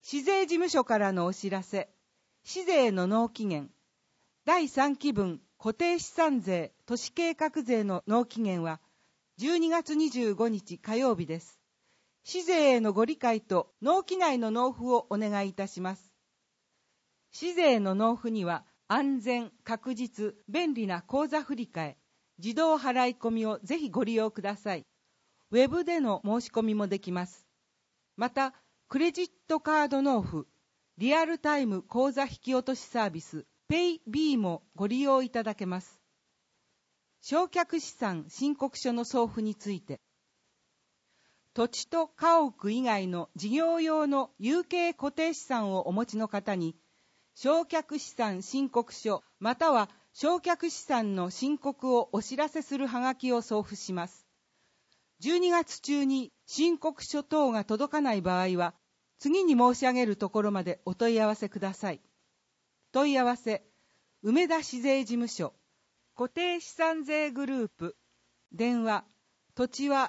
市税事務所からのお知らせ。市税の納期限。第3期分固定資産税都市計画税の納期限は12月25日火曜日です。市税へのご理解と納期内の納付をお願いいたします。市税の納付には安全、確実、便利な口座振替、自動払い込みをぜひご利用ください。ウェブでの申し込みもできます。また、クレジットカード納付、リアルタイム口座引き落としサービス、PayB もご利用いただけます。償却資産申告書の送付について、土地と家屋以外の事業用の有形固定資産をお持ちの方に、償却資産申告書または償却資産の申告をお知らせするはがきを送付します。12月中に申告書等が届かない場合は、次に申し上げるところまでお問い合わせください。問い合わせ、梅田市税事務所、固定資産税グループ、電話、土地は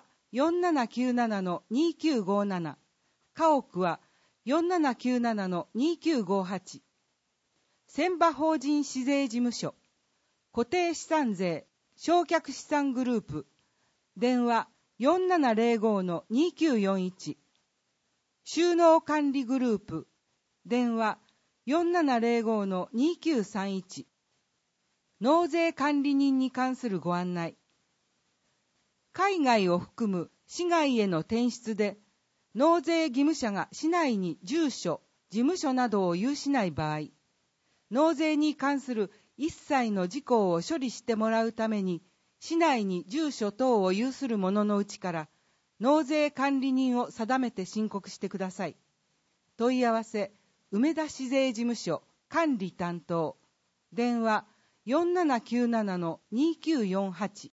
4797-2957、家屋は4797-2958、船場法人市税事務所、固定資産税償却資産グループ、電話4705-2941、収納管理グループ、電話4705-2931、納税管理人に関するご案内。海外を含む市外への転出で、納税義務者が市内に住所、事務所などを有しない場合、納税に関する一切の事項を処理してもらうために、市内に住所等を有する者のうちから、納税管理人を定めて申告してください。問い合わせ、梅田市税事務所管理担当、電話4797-2948